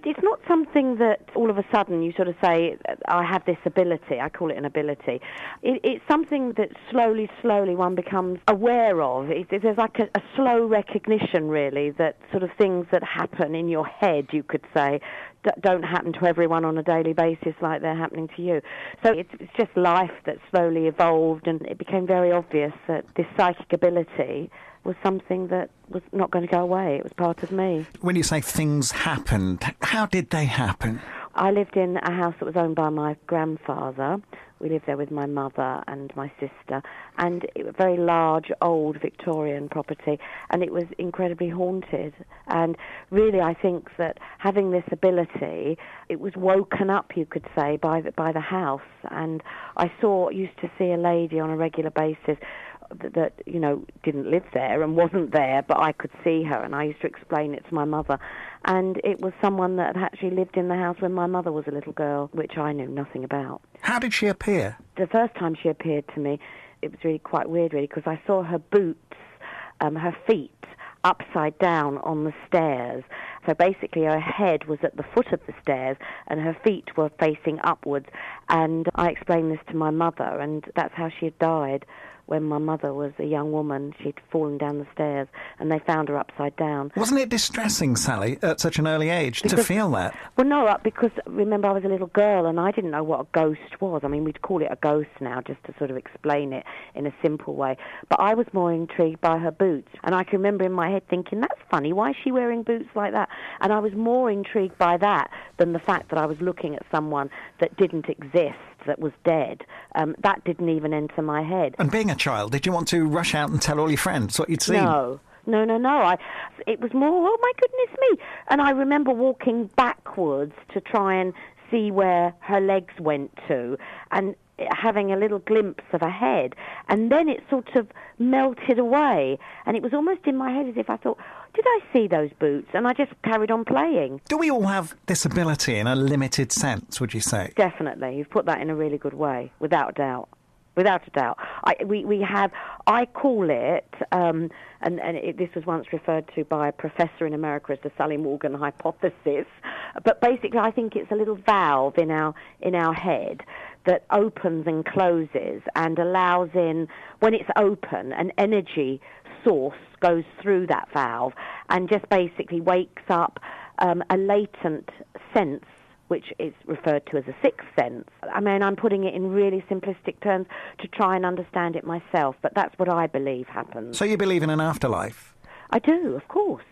It's not something that all of a sudden you sort of say, I have this ability. I call it an ability. It's something that slowly one becomes aware of. There's like a slow recognition, really, that sort of things that happen in your head, you could say, don't happen to everyone on a daily basis like they're happening to you. So it's just life that slowly evolved, and it became very obvious that this psychic ability was something that was not going to go away. It was part of me. When you say things happened, how did they happen? I lived in a house that was owned by my grandfather. We lived there with my mother and my sister, and it was a very large, old Victorian property, and it was incredibly haunted. And really, I think that having this ability, it was woken up, you could say, by the house. And I used to see a lady on a regular basis that, you know, didn't live there and wasn't there, but I could see her, and I used to explain it to my mother. And it was someone that had actually lived in the house when my mother was a little girl, which I knew nothing about. How did she appear? The first time she appeared to me, it was really quite weird, really, because I saw her boots, her feet, upside down on the stairs. So basically her head was at the foot of the stairs and her feet were facing upwards. And I explained this to my mother, and that's how she had died. When my mother was a young woman, she'd fallen down the stairs, and they found her upside down. Wasn't it distressing, Sally, at such an early age, to feel that? Well, no, because, remember, I was a little girl, and I didn't know what a ghost was. I mean, we'd call it a ghost now, just to sort of explain it in a simple way. But I was more intrigued by her boots, and I can remember in my head thinking, that's funny, why is she wearing boots like that? And I was more intrigued by that than the fact that I was looking at someone that didn't exist, that was dead. That didn't even enter my head. And being a child, did you want to rush out and tell all your friends what you'd seen? No. It was more, oh my goodness me. And I remember walking backwards to try and see where her legs went to, and having a little glimpse of a head. And then it sort of melted away. And it was almost in my head as if I thought, did I see those boots? And I just carried on playing. Do we all have this ability in a limited sense, would you say? Definitely. You've put that in a really good way, without a doubt. Without a doubt. I call it, this was once referred to by a professor in America as the Sally Morgan hypothesis, but basically I think it's a little valve in our head that opens and closes and allows in, when it's open, an energy source goes through that valve and just basically wakes up a latent sense, which is referred to as a sixth sense. I mean, I'm putting it in really simplistic terms to try and understand it myself, but that's what I believe happens. So you believe in an afterlife? I do, of course.